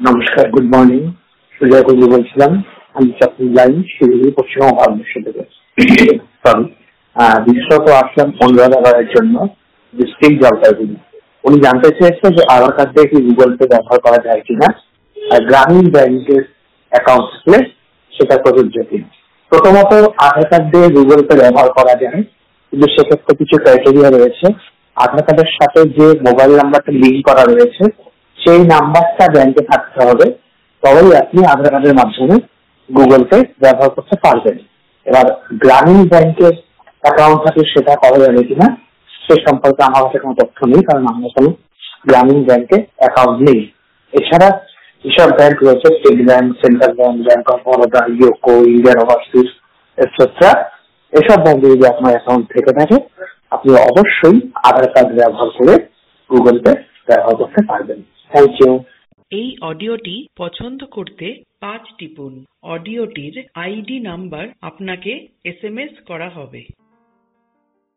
নমস্কার, good morning. Sujoy কবি বলছিলাম। আমি চাকরি লাইন শিলিগুড়ি, পশ্চিমবঙ্গ ভারতবর্ষ থেকে। সরি, বিশেষত আসলাম অনুরাধাবাদের জন্য, ডিস্ট্রিক্ট জলপাইগুড়ি। উনি জানতে চেয়েছে যে আধার কার্ড দিয়ে কি গুগল পে ব্যবহার করা যায় কিনা, আর গ্রামীণ ব্যাংকের অ্যাকাউন্ট থাকলে সেটা প্রযোজ্য কিনা। প্রথমত, আধার কার্ড দিয়ে গুগল পে ব্যবহার করা যায়, কিন্তু সেক্ষেত্রে কিছু ক্রাইটেরিয়া রয়েছে। আধার কার্ডের সাথে যে মোবাইল নাম্বারটা লিঙ্ক করা রয়েছে সেই নাম্বারটা ব্যাংকে থাকতে হবে, তবেই আপনি আধার কার্ডের মাধ্যমে গুগল পে ব্যবহার করতে পারবেন। এবার গ্রামীণ ব্যাংকের অ্যাকাউন্ট থাকলে সেটা করা যাবে কিনা সে সম্পর্কে আমার কাছে কোনো তথ্য নেই, কারণ আমার কোনো গ্রামীণ ব্যাংকে অ্যাকাউন্ট নেই। এছাড়া যেসব ব্যাংক রয়েছে, State Bank, Central Bank, Bank of Baroda, UCO, Indian Overseas etcetera, এসব ব্যাংকে যদি আপনার অ্যাকাউন্ট থেকে থাকে, আপনি অবশ্যই আধার কার্ড ব্যবহার করে গুগল পে ব্যবহার করতে পারবেন। Thank you. এই অডিওটি পছন্দ করতে 5 টিপুন। অডিওটির আইডি নাম্বার আপনাকে SMS করা হবে।